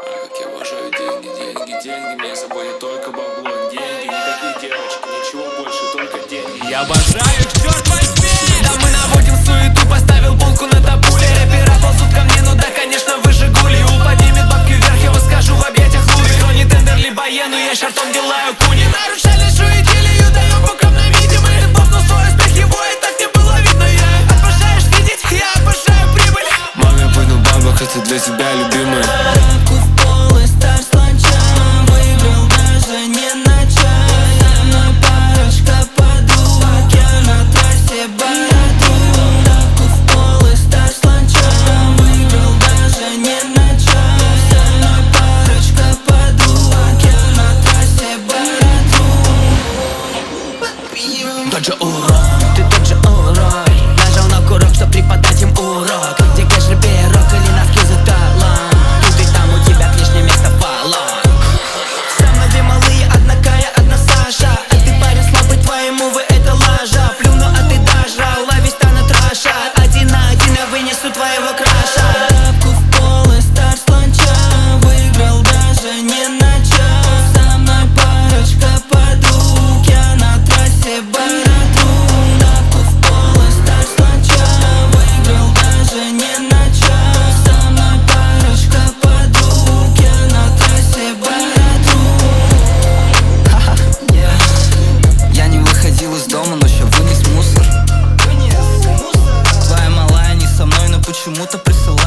Как я обожаю деньги, деньги, деньги. Меня заботит только бабло. Деньги, никаких девочек, ничего больше, только деньги. Я обожаю их, черт возьми. Да мы наводим суету, поставил булку на табуле. Рэпера ползут ко мне, ну да, конечно, вы Жигули. Ул поднимет бабки вверх, я выскажу в объятиях Луи. Крони тендер, либо ену, я шартом делаю куни. Нарушали шуетили, даем бокам на видимый. Ты бокнул свой успех, его и так не было видно. Я обожаешь видеть, я обожаю прибыль. Маме выгнал бабок, это для тебя, любимая. Бабку в пол и стар с ланча. Выиграл даже не на час. Со мной парочка подруг, я на трассе бороду. Бабку в пол и стар с ланча. Выиграл даже не на час. Со мной парочка подруг, я на трассе бороду. Тот же урок, ты тот же урок. Нажал на курок, чтоб преподать им урок. Где кэш, пирог или носки за талант. Тут и там у тебя лишнее место фалон. Со мной две малые, одна Кая, одна Саша. А ты парень слабый, твои мувы это лажа. Плюну, а ты даже ловись станут раша. Один на один я вынесу твоего краша. Бабку в пол и стар с ланча. Выиграл даже не на час. Со мной парочка подруг, я на трассе бороду. Бабку в пол и стар с ланча. Выиграл даже не на час. Со мной парочка подруг, я на трассе бороду. Я не выходил из дома, но ща вынес мусор. Твоя малая не со мной, но почему-то присылает